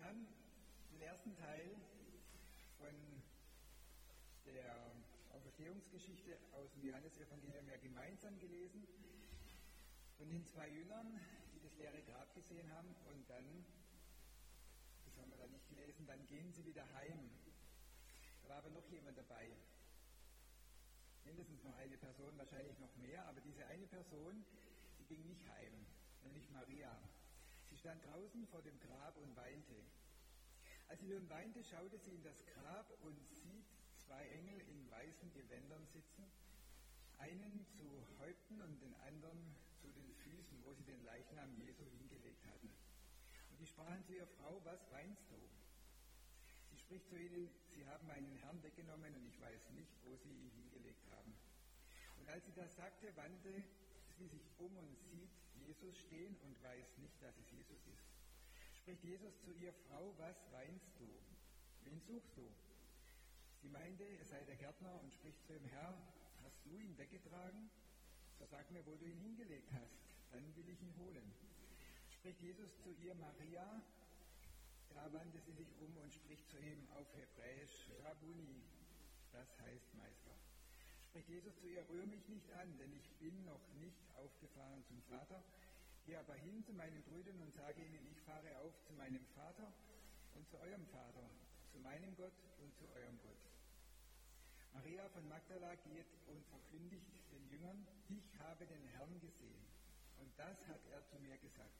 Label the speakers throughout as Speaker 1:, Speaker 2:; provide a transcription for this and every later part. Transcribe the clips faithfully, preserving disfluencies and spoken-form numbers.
Speaker 1: haben den ersten Teil von der Auferstehungsgeschichte aus dem Johannesevangelium ja gemeinsam gelesen, von den zwei Jüngern, die das leere Grab gesehen haben, und dann, das haben wir da nicht gelesen, dann gehen sie wieder heim. Da war aber noch jemand dabei. Mindestens noch eine Person, wahrscheinlich noch mehr, aber diese eine Person, die ging nicht heim, nämlich Maria. Sie stand draußen vor dem Grab und weinte. Als sie nun weinte, schaute sie in das Grab und sieht zwei Engel in weißen Gewändern sitzen, einen zu Häupten und den anderen zu den Füßen, wo sie den Leichnam Jesu hingelegt hatten. Und die sprachen zu ihrer Frau: Was weinst du? Sie spricht zu ihnen: Sie haben meinen Herrn weggenommen und ich weiß nicht, wo sie ihn hingelegt haben. Und als sie das sagte, wandte sie sich um und sieht Jesus stehen und weiß nicht, dass es Jesus ist. Spricht Jesus zu ihr: Frau, was weinst du? Wen suchst du? Sie meinte, er sei der Gärtner, und spricht zu ihm: Herr, hast du ihn weggetragen? So sag mir, wo du ihn hingelegt hast, dann will ich ihn holen. Spricht Jesus zu ihr: Maria. Da wandte sie sich um und spricht zu ihm auf Hebräisch: Rabbuni, das heißt Meister. Spricht Jesus zu ihr: Rühr mich nicht an, denn ich bin noch nicht aufgefahren zum Vater. Geh aber hin zu meinen Brüdern und sage ihnen, ich fahre auf zu meinem Vater und zu eurem Vater, zu meinem Gott und zu eurem Gott. Maria von Magdala geht und verkündigt den Jüngern: Ich habe den Herrn gesehen, und das hat er zu mir gesagt.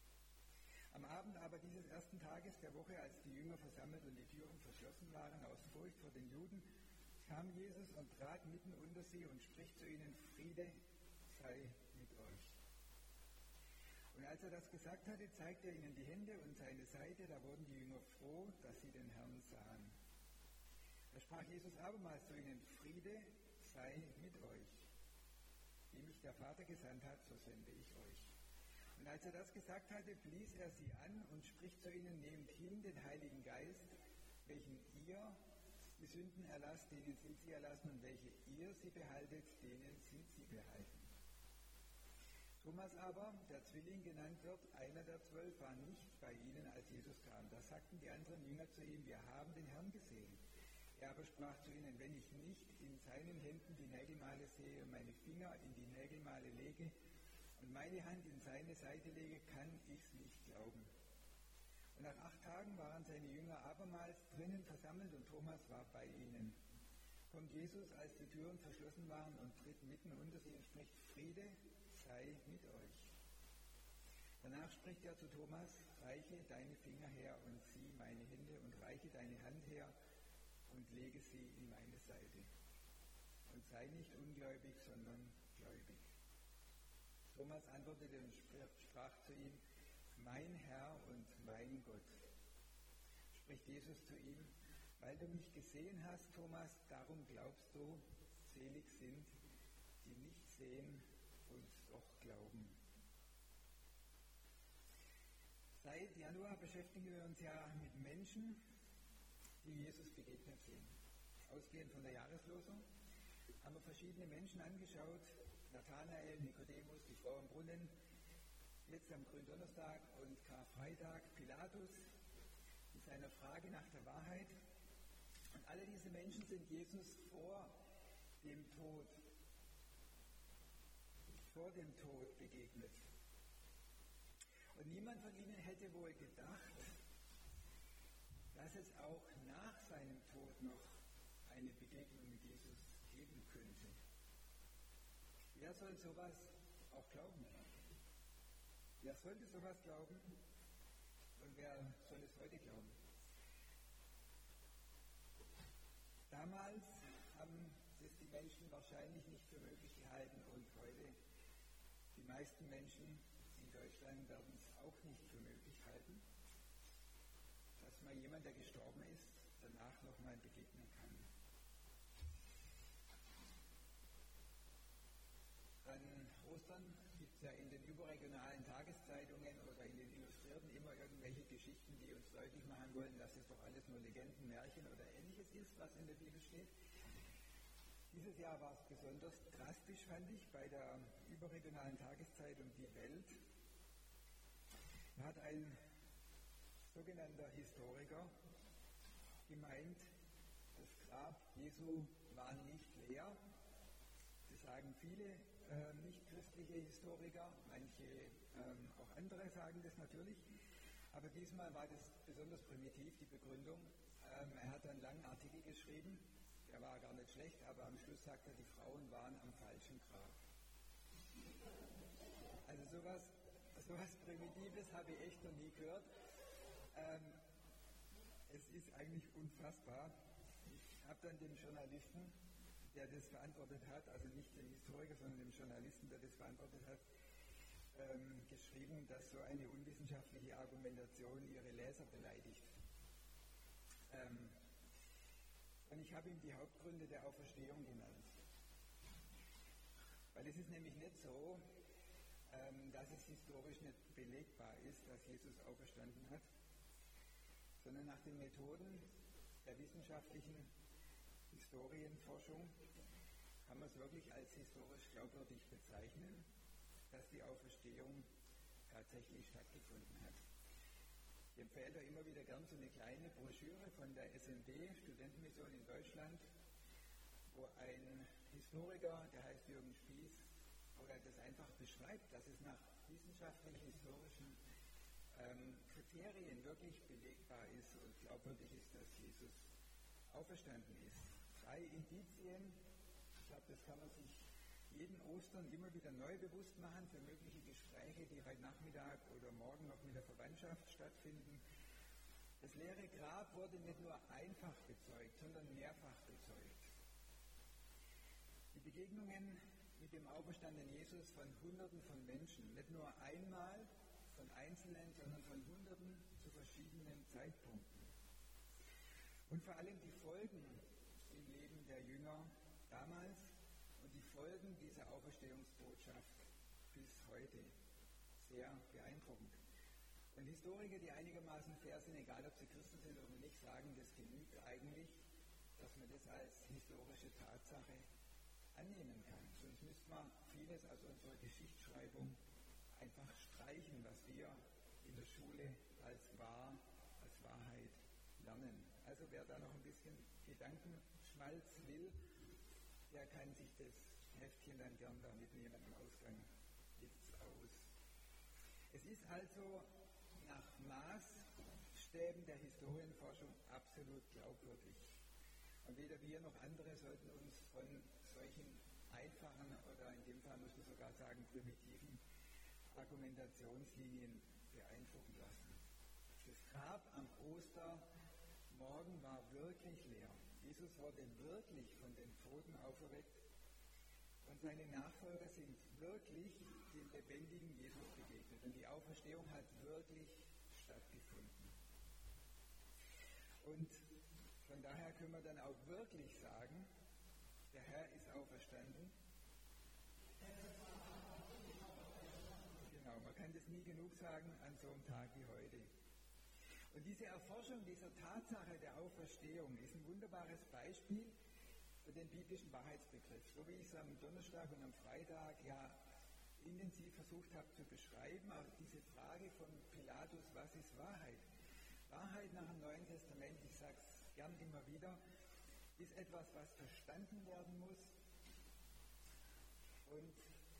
Speaker 1: Am Abend aber dieses ersten Tages der Woche, als die Jünger versammelt und die Türen verschlossen waren aus Furcht vor den Juden, kam Jesus und trat mitten unter sie und spricht zu ihnen: Friede sei mit euch. Und als er das gesagt hatte, zeigte er ihnen die Hände und seine Seite. Da wurden die Jünger froh, dass sie den Herrn sahen. Da sprach Jesus abermals zu ihnen: Friede sei mit euch. Wie mich der Vater gesandt hat, so sende ich euch. Und als er das gesagt hatte, blies er sie an und spricht zu ihnen: Nehmt hin den Heiligen Geist, welchen ihr die Sünden erlasst, denen sind sie erlassen, und welche ihr sie behaltet, denen sind sie behalten. Thomas aber, der Zwilling genannt wird, einer der zwölf, war nicht bei ihnen, als Jesus kam. Da sagten die anderen Jünger zu ihm: Wir haben den Herrn gesehen. Er aber sprach zu ihnen: Wenn ich nicht in seinen Händen die Nägelmale sehe und meine Finger in die Nägelmale lege und meine Hand in seine Seite lege, kann ich's nicht glauben. Und nach acht Tagen waren seine Jünger abermals drinnen versammelt und Thomas war bei ihnen. Kommt Jesus, als die Türen verschlossen waren, und tritt mitten unter sie und spricht: Friede sei mit euch. Danach spricht er zu Thomas: Reiche deine Finger her und sieh meine Hände, und reiche deine Hand her und lege sie in meine Seite. Und sei nicht ungläubig, sondern gläubig. Thomas antwortete und sprach zu ihm: Mein Herr und mein Gott. Spricht Jesus zu ihm: Weil du mich gesehen hast, Thomas, darum glaubst du. Selig sind, die nicht sehen und doch glauben. Seit Januar beschäftigen wir uns ja mit Menschen, die Jesus begegnet sind. Ausgehend von der Jahreslosung haben wir verschiedene Menschen angeschaut: Nathanael, Nikodemus, die Frau am Brunnen, jetzt am Gründonnerstag und Karfreitag Pilatus mit seiner Frage nach der Wahrheit. Und alle diese Menschen sind Jesus vor dem Tod, vor dem Tod begegnet. Und niemand von ihnen hätte wohl gedacht, dass es auch nach seinem Tod noch eine Begegnung mit Jesus geben könnte. Wer soll sowas auch glauben? Wer sollte sowas glauben? Und wer soll es heute glauben? Damals haben es die Menschen wahrscheinlich nicht für möglich gehalten, und heute die meisten Menschen in Deutschland werden es auch nicht für möglich halten, dass mal jemand, der gestorben ist, danach nochmal begegnen kann. An Ostern gibt es ja in den überregionalen Tageszeitungen oder in den Illustrierten immer irgendwelche Geschichten, die uns deutlich machen wollen, dass es doch alles nur Legenden, Märchen oder Ähnliches ist, was in der Bibel steht. Dieses Jahr war es besonders drastisch, fand ich, bei der überregionalen Tageszeitung Die Welt. Da hat ein sogenannter Historiker gemeint, das Grab Jesu war nicht leer. Das sagen viele äh, nicht-christliche Historiker, manche ähm, auch andere sagen das natürlich. Aber diesmal war das besonders primitiv, die Begründung. Ähm, er hat einen langen Artikel geschrieben, der war gar nicht schlecht, aber am Schluss sagt er, die Frauen waren am falschen Grab. Also sowas, sowas Primitives habe ich echt noch nie gehört. Ähm, es ist eigentlich unfassbar. Ich habe dann dem Journalisten, der das beantwortet hat, also nicht dem Historiker, sondern dem Journalisten, der das beantwortet hat, ähm, geschrieben, dass so eine unwissenschaftliche Argumentation ihre Leser beleidigt. Ähm, und ich habe ihm die Hauptgründe der Auferstehung genannt. Weil es ist nämlich nicht so, ähm, dass es historisch nicht belegbar ist, dass Jesus auferstanden hat, sondern nach den Methoden der wissenschaftlichen Historienforschung kann man es wirklich als historisch glaubwürdig bezeichnen, dass die Auferstehung tatsächlich stattgefunden hat. Ich empfehle da immer wieder gern so eine kleine Broschüre von der S M D, Studentenmission in Deutschland, wo ein Historiker, der heißt Jürgen Spieß, wo er das einfach beschreibt, dass es nach wissenschaftlich-historischen ähm, Kriterien wirklich belegbar ist und glaubwürdig ist, dass Jesus auferstanden ist. Drei Indizien, ich glaube, das kann man sich jeden Ostern immer wieder neu bewusst machen für mögliche Gespräche, die heute Nachmittag oder morgen noch mit der Verwandtschaft stattfinden. Das leere Grab wurde nicht nur einfach bezeugt, sondern mehrfach bezeugt. Die Begegnungen mit dem auferstandenen Jesus von Hunderten von Menschen, nicht nur einmal von Einzelnen, sondern von Hunderten zu verschiedenen Zeitpunkten. Und vor allem die Folgen im Leben der Jünger damals und die Folgen dieser Auferstehungsbotschaft bis heute. Sehr beeindruckend. Und Historiker, die einigermaßen fair sind, egal ob sie Christen sind oder nicht, sagen, das genügt eigentlich, dass man das als historische Tatsache annehmen kann. Sonst müsste man vieles aus unserer Geschichtsschreibung einfach streichen, was wir in der Schule als wahr, als Wahrheit lernen. Also wer da noch ein bisschen Gedankenschmalz will, der kann sich das Heftchen dann gern da mitnehmen am Ausgang gibt's aus. Es ist also nach Maßstäben der Historienforschung absolut glaubwürdig. Und weder wir noch andere sollten uns von solchen einfachen oder in dem Fall muss man sogar sagen primitiven Argumentationslinien beeindrucken lassen. Das Grab am Ostermorgen war wirklich leer. Jesus wurde wirklich von den Toten auferweckt und seine Nachfolger sind wirklich dem lebendigen Jesus begegnet. Und die Auferstehung hat wirklich stattgefunden. Und von daher können wir dann auch wirklich sagen, der Herr ist auferstanden. Genau, man kann das nie genug sagen an so einem Tag wie heute. Und diese Erforschung dieser Tatsache der Auferstehung ist ein wunderbares Beispiel für den biblischen Wahrheitsbegriff. So wie ich es am Donnerstag und am Freitag ja intensiv versucht habe zu beschreiben, auch diese Frage von Pilatus, was ist Wahrheit? Wahrheit nach dem Neuen Testament, ich sage es gern immer wieder, ist etwas, was verstanden werden muss und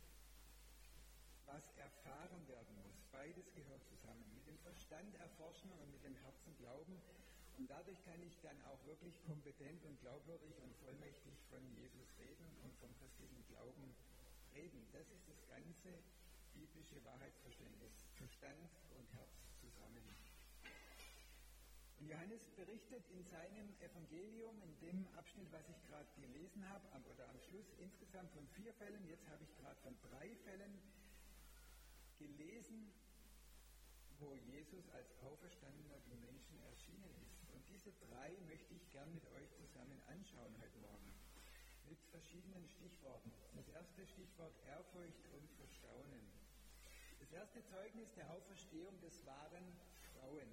Speaker 1: was erfahren werden muss. Beides gehört zusammen. Mit dem Verstand erforschen und mit dem Herzen glauben. Und dadurch kann ich dann auch wirklich kompetent und glaubwürdig und vollmächtig von Jesus reden und vom christlichen Glauben reden. Das ist das ganze biblische Wahrheitsverständnis. Verstand und Herz zusammen. Und Johannes berichtet in seinem Evangelium, in dem Abschnitt, was ich gerade gelesen habe, oder am Schluss insgesamt von vier Fällen, jetzt habe ich gerade von drei Fällen gelesen, wo Jesus als Auferstandener den Menschen erschienen ist. Und diese drei möchte ich gern mit euch zusammen anschauen heute Morgen. Mit verschiedenen Stichworten. Das erste Stichwort Ehrfurcht und Verstaunen. Das erste Zeugnis der Auferstehung, das waren Frauen.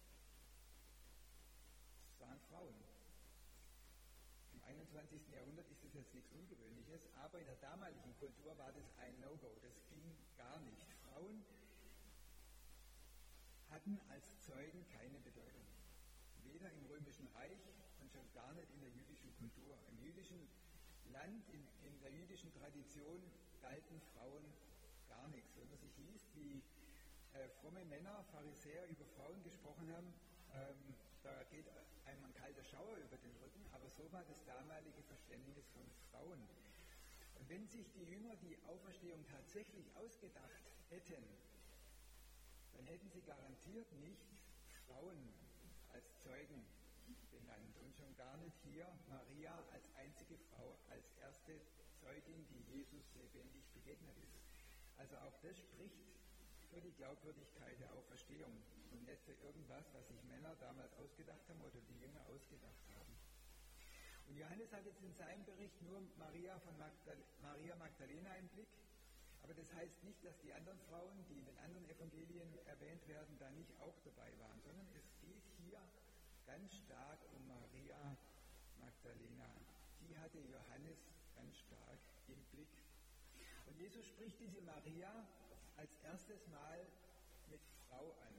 Speaker 1: Das waren Frauen. Im einundzwanzigsten Jahrhundert ist das jetzt nichts Ungewöhnliches, aber in der damaligen Kultur war das ein No-Go. Das ging gar nicht. Frauen hatten als Zeugen keine Bedeutung. Weder im Römischen Reich und schon gar nicht in der jüdischen Kultur. Im jüdischen Land, in, in der jüdischen Tradition galten Frauen gar nichts. Wenn man sich liest, wie äh, fromme Männer, Pharisäer über Frauen gesprochen haben, ähm, da geht einem ein kalter Schauer über den Rücken, aber so war das damalige Verständnis von Frauen. Und wenn sich die Jünger die Auferstehung tatsächlich ausgedacht hätten, dann hätten sie garantiert nicht Frauen als Zeugen benannt und schon gar nicht hier Maria als einzige Frau, als erste Zeugin, die Jesus lebendig begegnet ist. Also auch das spricht für die Glaubwürdigkeit der Auferstehung und nicht für irgendwas, was sich Männer damals ausgedacht haben oder die Jünger ausgedacht haben. Und Johannes hat jetzt in seinem Bericht nur Maria von Magdal- Maria Magdalena im Blick, aber das heißt nicht, dass die anderen Frauen, die in den anderen Evangelien erwähnt werden, da nicht auch dabei waren, sondern es geht hier ganz stark um Maria Magdalena. Die hatte Johannes ganz stark im Blick. Und Jesus spricht diese Maria als erstes Mal mit Frau an.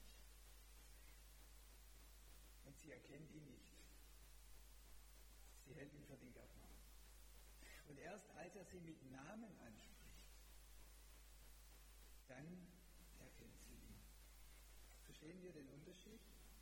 Speaker 1: Und sie erkennt ihn nicht. Sie hält ihn für den Gärtner. Und erst als er sie mit Namen anspricht, dann erkennt sie ihn. Verstehen wir den Unterschied?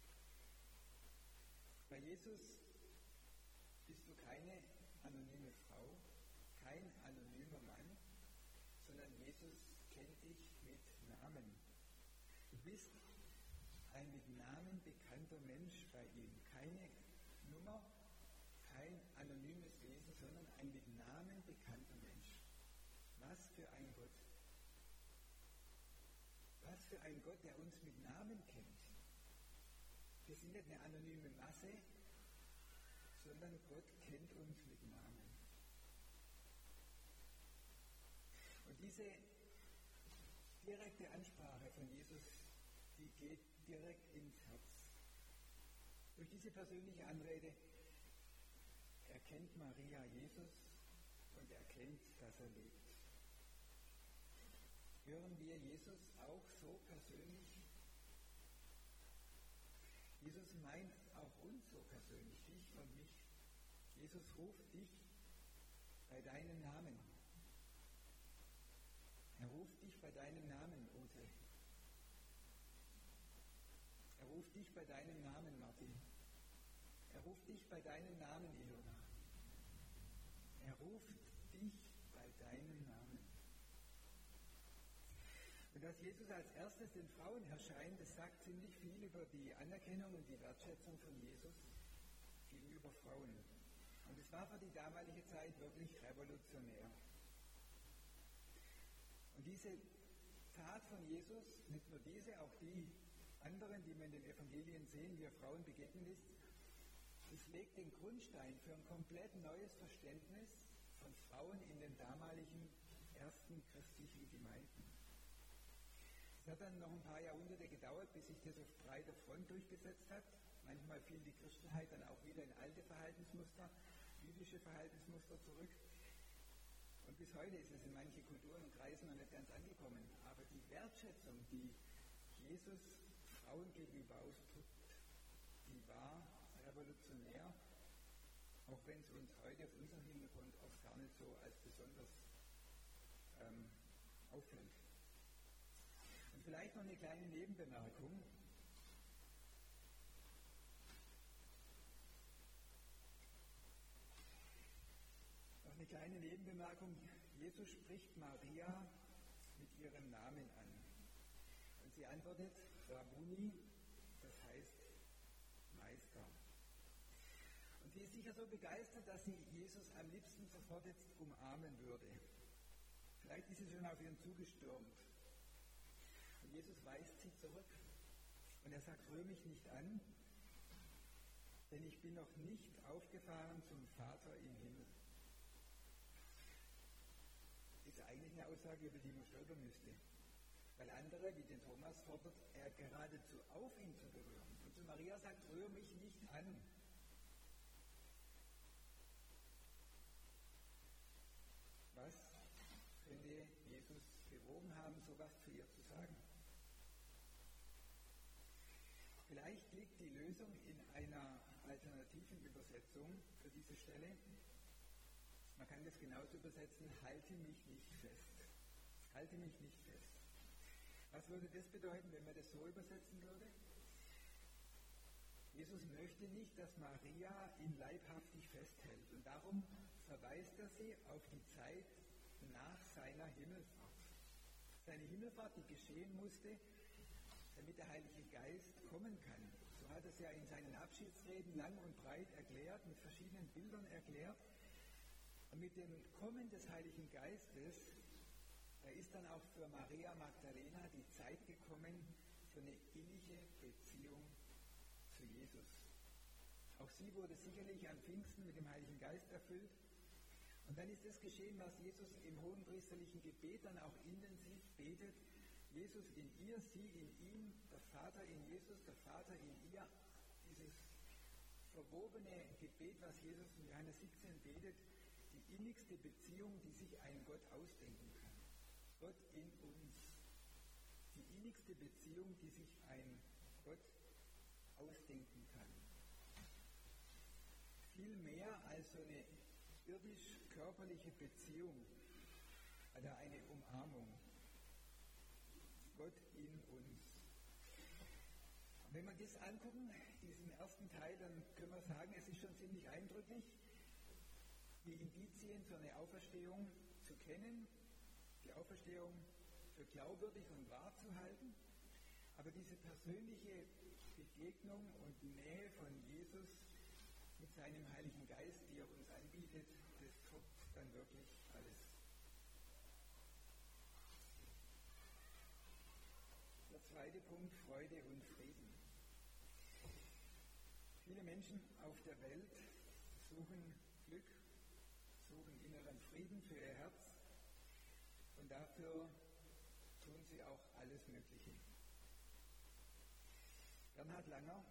Speaker 1: Bei Jesus bist du keine anonyme Frau, kein anonymer Mann, sondern Jesus kennt dich mit Namen. Du bist ein mit Namen bekannter Mensch bei ihm. Keine Nummer, kein anonymes Wesen, sondern ein mit Namen bekannter Mensch. Was für ein Gott. Was für ein Gott, der uns mit Namen kennt. Wir sind nicht eine anonyme Masse, sondern Gott kennt uns mit Namen. Und diese direkte Ansprache von Jesus, die geht direkt ins Herz. Durch diese persönliche Anrede erkennt Maria Jesus und erkennt, dass er lebt. Hören wir Jesus auch so persönlich? Jesus meint auch uns so persönlich, dich und mich. Jesus ruft dich bei deinem Namen. Er ruft dich bei deinem Namen, Ute. Er ruft dich bei deinem Namen, Martin. Er ruft dich bei deinem Namen, Ilona. Er ruft dich bei deinem Namen. Und dass Jesus als erstes den Frauen erscheint, das sagt ziemlich viel über die Anerkennung und die Wertschätzung von Jesus gegenüber Frauen. Und es war für die damalige Zeit wirklich revolutionär. Und diese Tat von Jesus, nicht nur diese, auch die anderen, die wir in den Evangelien sehen, wie er Frauen begegnet ist, das legt den Grundstein für ein komplett neues Verständnis von Frauen in den damaligen ersten christlichen Gemeinden. Es hat dann noch ein paar Jahrhunderte gedauert, bis sich das auf breiter Front durchgesetzt hat. Manchmal fiel die Christenheit dann auch wieder in alte Verhaltensmuster, jüdische Verhaltensmuster zurück. Und bis heute ist es in manchen Kulturen und Kreisen noch nicht ganz angekommen. Aber die Wertschätzung, die Jesus Frauen gegenüber ausdrückt, die war revolutionär, auch wenn es uns heute auf unserem Hintergrund oft gar nicht so als besonders ähm, auffällt. Und vielleicht noch eine kleine Nebenbemerkung. Noch eine kleine Nebenbemerkung. Jesus spricht Maria mit ihrem Namen an. Und sie antwortet, Rabbuni, das heißt Meister. Und sie ist sicher so begeistert, dass sie Jesus am liebsten sofort jetzt umarmen würde. Vielleicht ist sie schon auf ihren zugestürmt. Und Jesus weist sie zurück. Und er sagt, rühr mich nicht an, denn ich bin noch nicht aufgefahren zum Vater im Himmel. Das ist eigentlich eine Aussage, über die man stolpern müsste. Weil andere, wie den Thomas, fordert er geradezu auf, ihn zu berühren. Und zu Maria sagt, rühr mich nicht an. Was könnte Jesus bewogen haben, sowas zu ihr zu sagen? Vielleicht liegt die Lösung in einer alternativen Übersetzung für diese Stelle. Man kann das genauso übersetzen, halte mich nicht fest. Halte mich nicht fest. Was würde das bedeuten, wenn man das so übersetzen würde? Jesus möchte nicht, dass Maria ihn leibhaftig festhält. Und darum verweist er sie auf die Zeit nach seiner Himmelfahrt. Seine Himmelfahrt, die geschehen musste, damit der Heilige Geist kommen kann. So hat er es ja in seinen Abschiedsreden lang und breit erklärt, mit verschiedenen Bildern erklärt. Und mit dem Kommen des Heiligen Geistes, da ist dann auch für Maria Magdalena die Zeit gekommen für eine innige Beziehung zu Jesus. Auch sie wurde sicherlich an Pfingsten mit dem Heiligen Geist erfüllt. Und dann ist es geschehen, was Jesus im hohenpriesterlichen Gebet dann auch intensiv betet. Jesus in ihr, sie in ihm, der Vater in Jesus, der Vater in ihr. Dieses verwobene Gebet, was Jesus in Johannes siebzehn betet, die innigste Beziehung, die sich ein Gott ausdenken kann. Gott in uns. Die innigste Beziehung, die sich ein Gott ausdenken kann. Viel mehr als so eine irdisch-körperliche Beziehung oder eine Umarmung. Gott in uns. Und wenn wir das angucken, diesen ersten Teil, dann können wir sagen, es ist schon ziemlich eindrücklich, die Indizien für eine Auferstehung zu kennen, die Auferstehung für glaubwürdig und wahr zu halten, aber diese persönliche Begegnung und Nähe von Jesus mit seinem Heiligen Geist, die er uns anbietet, das toppt dann wirklich alles. Der zweite Punkt, Freude und Frieden. Viele Menschen auf der Welt suchen Glück, suchen inneren Frieden für ihr Herz und dafür tun sie auch alles Mögliche. Bernhard Langer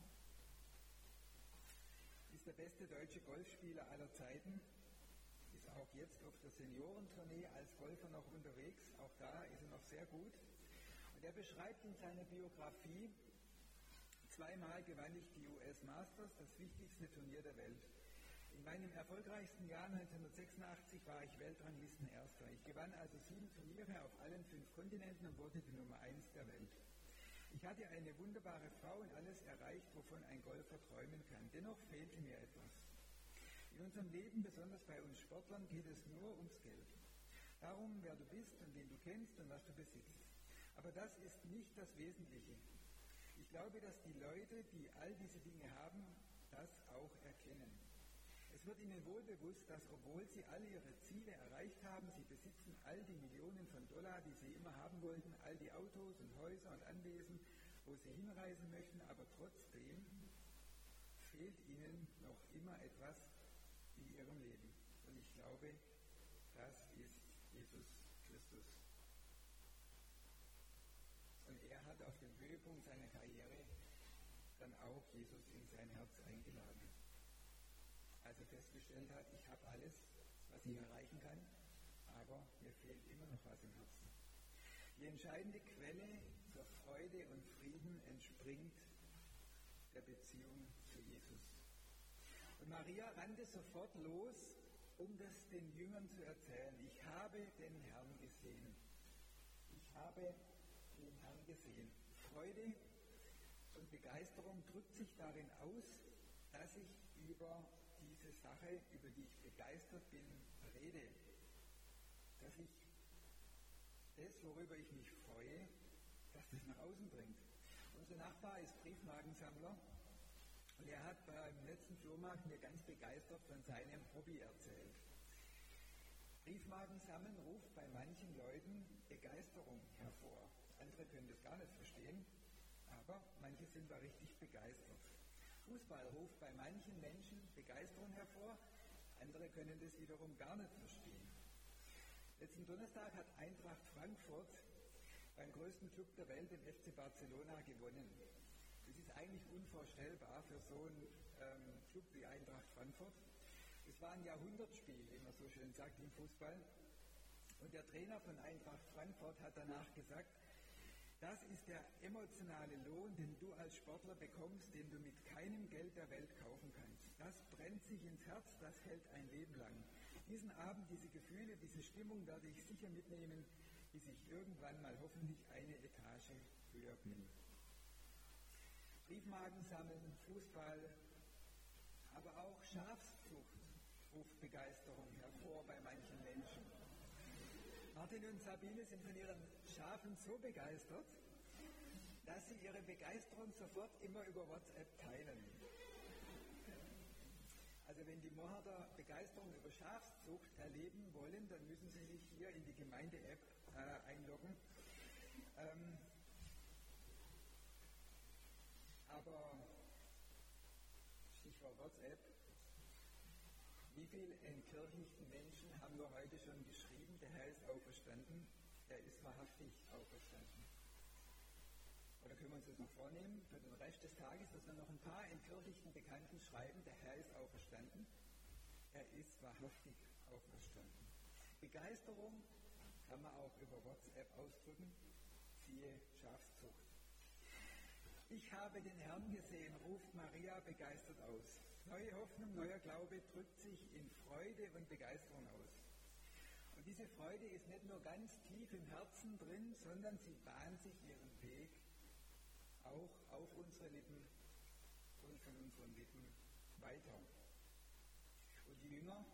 Speaker 1: ist der beste deutsche Golfspieler aller Zeiten, ist auch jetzt auf der Seniorentournee als Golfer noch unterwegs, auch da ist er noch sehr gut. Und er beschreibt in seiner Biografie, zweimal gewann ich die U S Masters, das wichtigste Turnier der Welt. In meinem erfolgreichsten Jahr neunzehnhundertsechsundachtzig war ich Weltranglistenerster. Ich gewann also sieben Turniere auf allen fünf Kontinenten und wurde die Nummer eins der Welt. Ich hatte eine wunderbare Frau und alles erreicht, wovon ein Golfer träumen kann. Dennoch fehlte mir etwas. In unserem Leben, besonders bei uns Sportlern, geht es nur ums Geld. Darum, wer du bist und wen du kennst und was du besitzt. Aber das ist nicht das Wesentliche. Ich glaube, dass die Leute, die all diese Dinge haben, das auch erkennen. Es wird ihnen wohl bewusst, dass obwohl sie alle ihre Ziele erreicht haben, sie besitzen all die Millionen von Dollar, die sie immer haben wollten, all die Autos und Häuser und Anwesen, wo sie hinreisen möchten, aber trotzdem fehlt ihnen noch immer etwas in ihrem Leben. Und ich glaube, das ist Jesus Christus. Und er hat auf dem Höhepunkt seiner Karriere dann auch Jesus in sein Herz eingeladen. Als er festgestellt hat, ich habe alles, was ich erreichen kann, aber mir fehlt immer noch was im Herzen. Die entscheidende Quelle für Freude und Frieden entspringt der Beziehung zu Jesus. Und Maria rannte sofort los, um das den Jüngern zu erzählen. Ich habe den Herrn gesehen. Ich habe den Herrn gesehen. Freude und Begeisterung drückt sich darin aus, dass ich über diese Sache, über die ich begeistert bin, rede. Dass ich das, worüber ich mich freue, dass das nach außen bringt. Unser Nachbar ist Briefmarkensammler und er hat beim letzten Flohmarkt mir ganz begeistert von seinem Hobby erzählt. Briefmarken sammeln ruft bei manchen Leuten Begeisterung hervor. Andere können das gar nicht verstehen, aber manche sind da richtig begeistert. Fußball ruft bei manchen Menschen Begeisterung hervor, andere können das wiederum gar nicht verstehen. Letzten Donnerstag hat Eintracht Frankfurt beim größten Club der Welt, dem F C Barcelona, gewonnen. Das ist eigentlich unvorstellbar für so einen ähm, Club wie Eintracht Frankfurt. Es war ein Jahrhundertspiel, wie man so schön sagt im Fußball. Und der Trainer von Eintracht Frankfurt hat danach gesagt, Das ist der emotionale Lohn, den du als Sportler bekommst, den du mit keinem Geld der Welt kaufen kannst. Das brennt sich ins Herz, das hält ein Leben lang. Diesen Abend, diese Gefühle, diese Stimmung werde ich sicher mitnehmen, bis ich irgendwann mal hoffentlich eine Etage höher bin. Briefmarken sammeln, Fußball, aber auch Schafszucht ruft Begeisterung hervor bei manchen Menschen. Martin und Sabine sind von ihren Schafen so begeistert, dass sie ihre Begeisterung sofort immer über WhatsApp teilen. Also wenn die Moharder Begeisterung über Schafszucht erleben wollen, dann müssen sie sich hier in die Gemeinde-App äh, einloggen. Ähm, aber Stichwort WhatsApp. Wie viele entkirchlichten Menschen haben wir heute schon geschrieben, der Herr ist auferstanden, er ist wahrhaftig auferstanden. Oder können wir uns das noch vornehmen, für den Rest des Tages, dass wir noch ein paar entkirchlichten Bekannten schreiben, der Herr ist auferstanden, er ist wahrhaftig auferstanden. Begeisterung kann man auch über WhatsApp ausdrücken, siehe Schafszucht. Ich habe den Herrn gesehen, ruft Maria begeistert aus. Neue Hoffnung, neuer Glaube drückt sich in Freude und Begeisterung aus. Und diese Freude ist nicht nur ganz tief im Herzen drin, sondern sie bahnt sich ihren Weg auch auf unsere Lippen und von unseren Lippen weiter. Und die Jünger,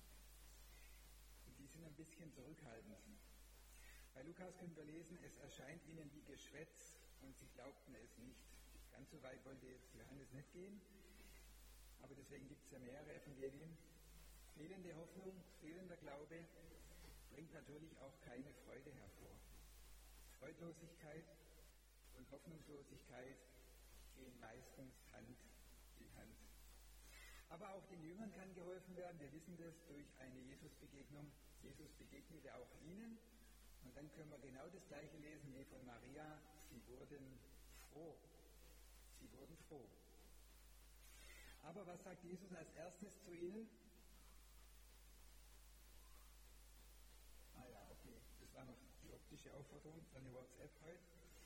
Speaker 1: die sind ein bisschen zurückhaltend. Bei Lukas können wir lesen, es erscheint ihnen wie Geschwätz und sie glaubten es nicht. Ganz so weit wollte jetzt Johannes nicht gehen. Aber deswegen gibt es ja mehrere Evangelien. Fehlende Hoffnung, fehlender Glaube bringt natürlich auch keine Freude hervor. Freudlosigkeit und Hoffnungslosigkeit gehen meistens Hand in Hand. Aber auch den Jüngern kann geholfen werden. Wir wissen das durch eine Jesus-Begegnung. Jesus begegnete auch ihnen. Und dann können wir genau das Gleiche lesen wie von Maria. Sie wurden froh. Sie wurden froh. Aber was sagt Jesus als erstes zu ihnen? Ah ja, okay, das war noch die optische Aufforderung von der WhatsApp heute.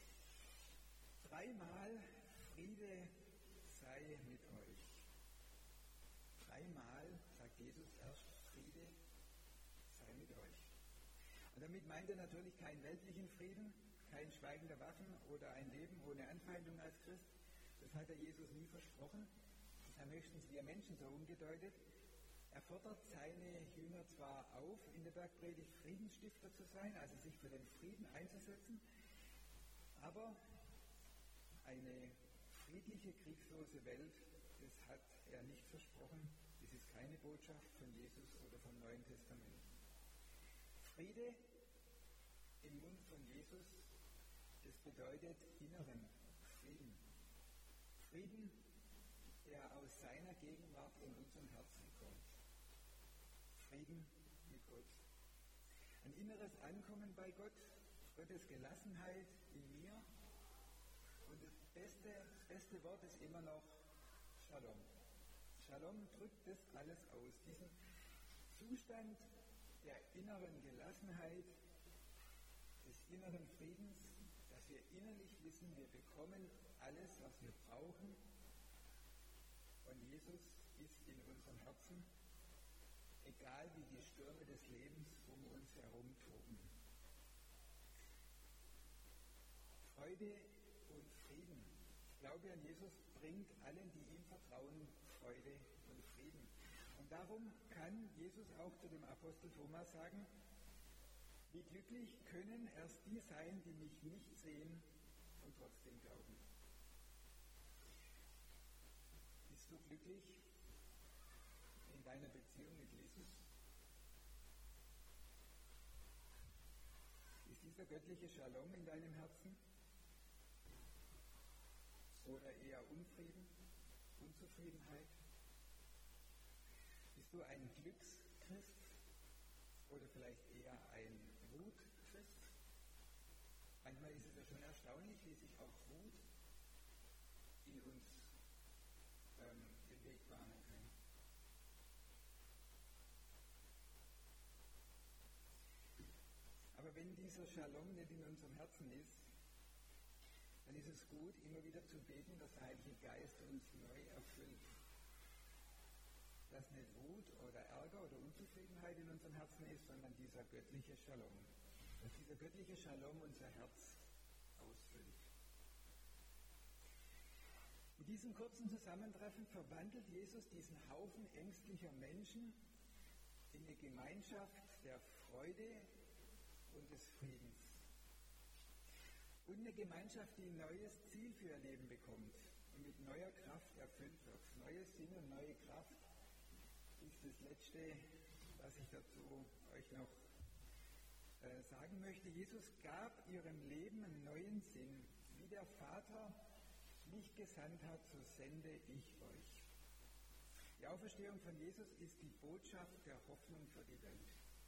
Speaker 1: Dreimal Friede sei mit euch. Dreimal sagt Jesus erst Friede sei mit euch. Und damit meint er natürlich keinen weltlichen Frieden, kein Schweigen der Waffen oder ein Leben ohne Anfeindung als Christ. Das hat er Jesus nie versprochen. Das haben höchstens wir Menschen so umgedeutet. Er fordert seine Jünger zwar auf, in der Bergpredigt Friedensstifter zu sein, also sich für den Frieden einzusetzen, aber eine friedliche, kriegslose Welt, das hat er nicht versprochen. Das ist keine Botschaft von Jesus oder vom Neuen Testament. Friede im Mund von Jesus, das bedeutet inneren Frieden. Frieden, der aus seiner Gegenwart in unserem Herzen kommt. Frieden mit Gott. Ein inneres Ankommen bei Gott, Gottes Gelassenheit in mir. Und das beste, das beste Wort ist immer noch Shalom. Shalom drückt das alles aus. Diesen Zustand der inneren Gelassenheit, des inneren Friedens, dass wir innerlich wissen, wir bekommen alles, was wir brauchen. Und Jesus ist in unserem Herzen, egal wie die Stürme des Lebens um uns herum toben. Freude und Frieden. Ich glaube an Jesus bringt allen, die ihm vertrauen, Freude und Frieden. Und darum kann Jesus auch zu dem Apostel Thomas sagen, wie glücklich können erst die sein, die mich nicht sehen und trotzdem glauben. Bist du glücklich in deiner Beziehung mit Jesus? Ist dieser göttliche Shalom in deinem Herzen? Oder eher Unfrieden, Unzufriedenheit? Bist du ein Glückschrist oder vielleicht eher ein Wutchrist? Manchmal ist es ja schon erstaunlich, wie sich auch Wut in uns ähm, den Weg bahnen kann. Aber wenn dieser Shalom nicht in unserem Herzen ist, dann ist es gut, immer wieder zu beten, dass der Heilige Geist uns neu erfüllt. Dass nicht Wut oder Ärger oder Unzufriedenheit in unseren Herzen ist, sondern dieser göttliche Shalom. Dass dieser göttliche Shalom unser Herz ausfüllt. Mit diesem kurzen Zusammentreffen verwandelt Jesus diesen Haufen ängstlicher Menschen in eine Gemeinschaft der Freude und des Friedens. Und eine Gemeinschaft, die ein neues Ziel für ihr Leben bekommt und mit neuer Kraft erfüllt wird. Neues Sinn und neue Kraft ist das Letzte, was ich dazu euch noch äh, sagen möchte. Jesus gab ihrem Leben einen neuen Sinn. Wie der Vater mich gesandt hat, so sende ich euch. Die Auferstehung von Jesus ist die Botschaft der Hoffnung für die Welt.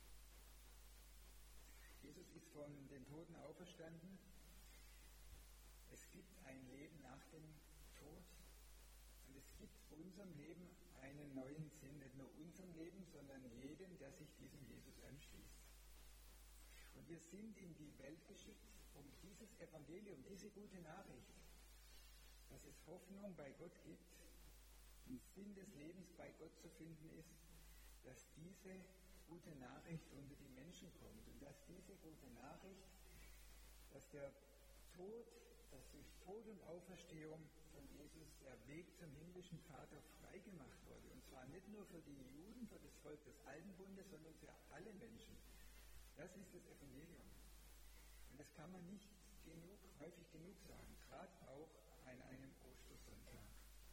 Speaker 1: Jesus ist von den Toten auferstanden. Es gibt ein Leben nach dem Tod. Und es gibt unserem Leben einen neuen Sinn. Nicht nur unserem Leben, sondern jedem, der sich diesem Jesus anschließt. Und wir sind in die Welt geschickt, um dieses Evangelium, diese gute Nachricht, dass es Hoffnung bei Gott gibt, und Sinn des Lebens bei Gott zu finden ist, dass diese gute Nachricht unter die Menschen kommt und dass diese gute Nachricht, dass der Tod, dass durch Tod und Auferstehung von Jesus der Weg zum himmlischen Vater freigemacht wurde. Und zwar nicht nur für die Juden, für das Volk des Alten Bundes, sondern für alle Menschen. Das ist das Evangelium. Und das kann man nicht genug, häufig genug sagen, gerade auch an einem Ostersonntag.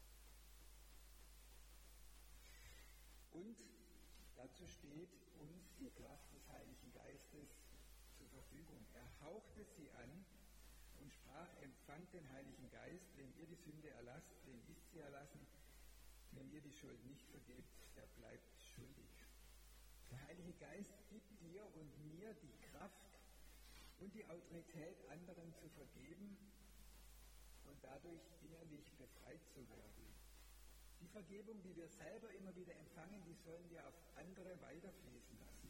Speaker 1: Und dazu steht uns die Kraft des Heiligen Geistes zur Verfügung. Er hauchte sie an und sprach, empfangt den Heiligen Geist, wenn ihr die Sünde erlasst, wem ist sie erlassen, wenn ihr die Schuld nicht vergebt, der bleibt schuldig. Der Heilige Geist gibt dir und mir die Kraft und die Autorität, anderen zu vergeben und dadurch innerlich befreit zu werden. Die Vergebung, die wir selber immer wieder empfangen, die sollen wir auf andere weiterfließen lassen.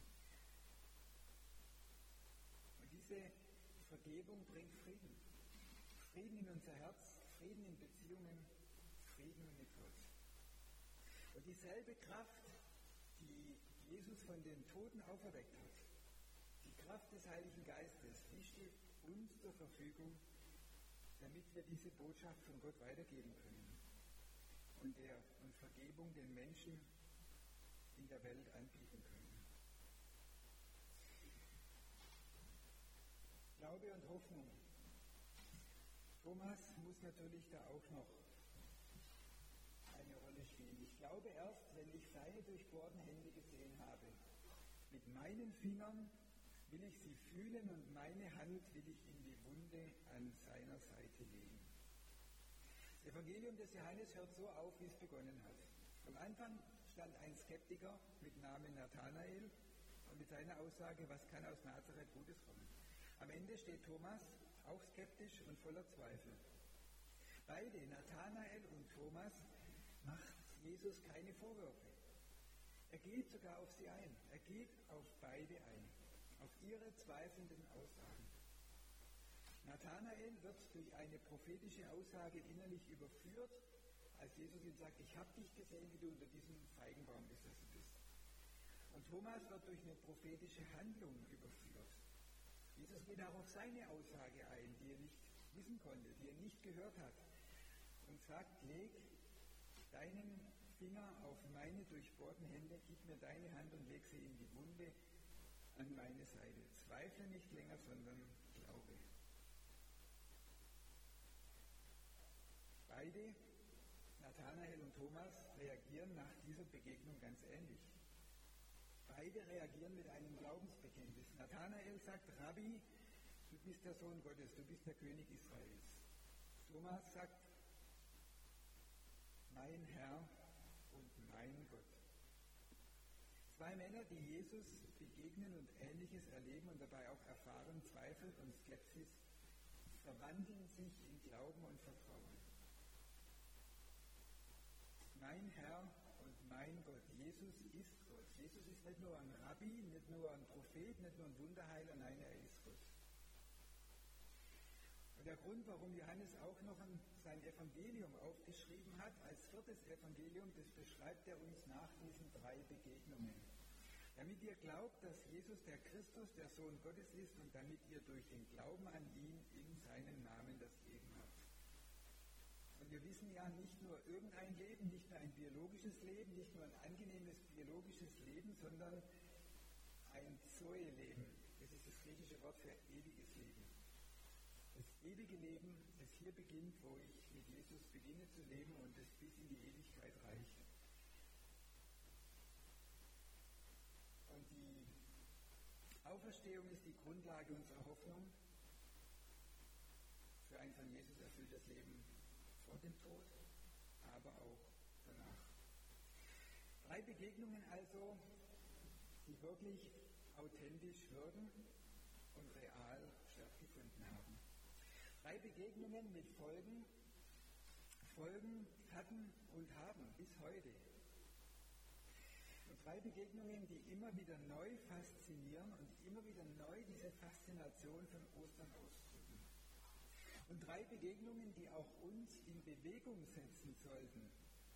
Speaker 1: Und diese Vergebung bringt Frieden. Frieden in unser Herz, Frieden in Beziehungen, Frieden mit Gott. Und dieselbe Kraft, die Jesus von den Toten auferweckt hat, die Kraft des Heiligen Geistes, die steht uns zur Verfügung, damit wir diese Botschaft von Gott weitergeben können und, der, und Vergebung den Menschen in der Welt anbieten können. Glaube und Hoffnung. Thomas muss natürlich da auch noch eine Rolle spielen. Ich glaube erst, wenn ich seine durchbohrten Hände gesehen habe. Mit meinen Fingern will ich sie fühlen und meine Hand will ich in die Wunde an seiner Seite legen. Das Evangelium des Johannes hört so auf, wie es begonnen hat. Am Anfang stand ein Skeptiker mit Namen Nathanael und mit seiner Aussage, was kann aus Nazareth Gutes kommen. Am Ende steht Thomas, auch skeptisch und voller Zweifel. Beide, Nathanael und Thomas, macht Jesus keine Vorwürfe. Er geht sogar auf sie ein. Er geht auf beide ein, auf ihre zweifelnden Aussagen. Nathanael wird durch eine prophetische Aussage innerlich überführt, als Jesus ihm sagt, ich habe dich gesehen, wie du unter diesem Feigenbaum gesessen bist. Und Thomas wird durch eine prophetische Handlung überführt. Jesus geht auch auf seine Aussage ein, die er nicht wissen konnte, die er nicht gehört hat, und sagt, leg deinen Finger auf meine durchbohrten Hände, gib mir deine Hand und leg sie in die Wunde an meine Seite. Zweifle nicht länger, sondern glaube. Beide, Nathanael und Thomas, reagieren nach dieser Begegnung ganz ähnlich. Beide reagieren mit einem Glaubensbekenntnis. Nathanael sagt, Rabbi, du bist der Sohn Gottes, du bist der König Israels. Thomas sagt, mein Herr und mein Gott. Zwei Männer, die Jesus begegnen und Ähnliches erleben und dabei auch erfahren, Zweifel und Skepsis, verwandeln sich in Glauben und Vertrauen. Mein Herr und mein Gott. Jesus ist Gott. Jesus ist nicht nur ein Rabbi, nicht nur ein Prophet, nicht nur ein Wunderheiler, nein, er ist Gott. Und der Grund, warum Johannes auch noch ein, sein Evangelium aufgeschrieben hat, als viertes Evangelium, das beschreibt er uns nach diesen drei Begegnungen. Damit ihr glaubt, dass Jesus der Christus, der Sohn Gottes ist und damit ihr durch den Glauben an ihn in seinem Namen das Leben habt. Und wir wissen ja, nicht nur irgendein Leben, nicht nur ein biologisches Leben, nicht nur ein angenehmes biologisches Leben, sondern ein Zoe-Leben. Das ist das griechische Wort für ewiges Leben. Das ewige Leben, das hier beginnt, wo ich mit Jesus beginne zu leben und das bis in die Ewigkeit reicht. Und die Auferstehung ist die Grundlage unserer Hoffnung für ein von Jesus erfülltes Leben vor dem Tod, aber auch danach. Drei Begegnungen also, die wirklich authentisch wirken und real stattgefunden haben. Drei Begegnungen mit Folgen, Folgen hatten und haben bis heute. Und drei Begegnungen, die immer wieder neu faszinieren und immer wieder neu diese Faszination von Ostern ausdrücken. Und drei Begegnungen, die auch uns in Bewegung setzen sollten,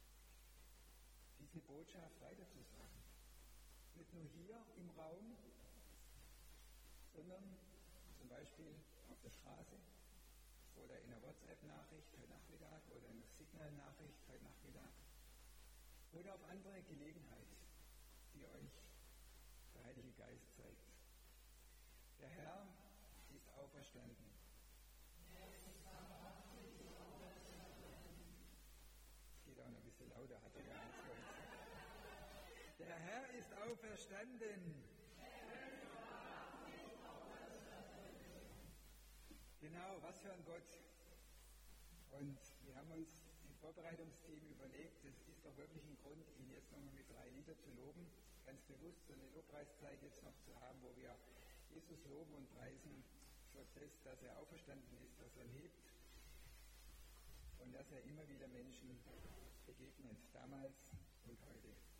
Speaker 1: diese Botschaft weiterzusagen. Nicht nur hier im Raum, sondern zum Beispiel auf der Straße oder in einer WhatsApp-Nachricht heute Nachmittag oder in einer Signal-Nachricht heute Nachmittag oder auf andere Gelegenheit, die euch der Heilige Geist zeigt. Der Herr ist auferstanden. Es geht auch noch ein bisschen lauter, hat er gar nichts gesagt. Der Herr ist auferstanden. Genau, was für ein Gott. Und wir haben uns im Vorbereitungsteam überlegt, es ist doch wirklich ein Grund, ihn jetzt nochmal mit drei Lieder zu loben. Ganz bewusst so eine Lobpreiszeit jetzt noch zu haben, wo wir Jesus loben und preisen für das, dass er auferstanden ist, dass er lebt und dass er immer wieder Menschen begegnet, damals und heute.